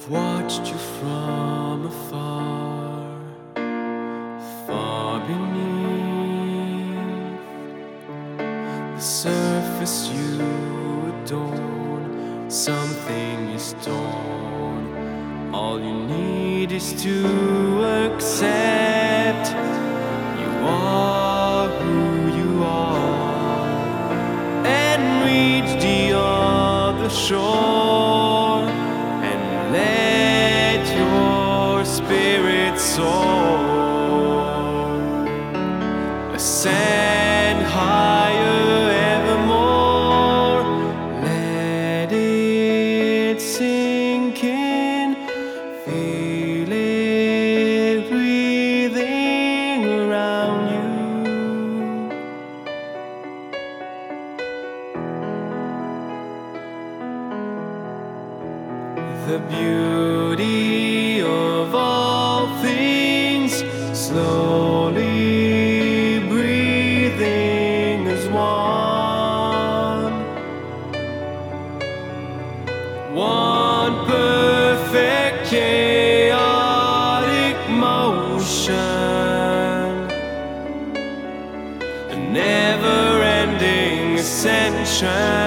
I've watched you from afar, far beneath the surface you adorn. Something is torn. All you need is to accept you are who you are and reach the other shore and let your spirit soar. Ascend higher evermore. Let it sink in. Feel it breathing around you. The beauty of all things, slowly breathing as one. One perfect chaotic motion, a never-ending ascension.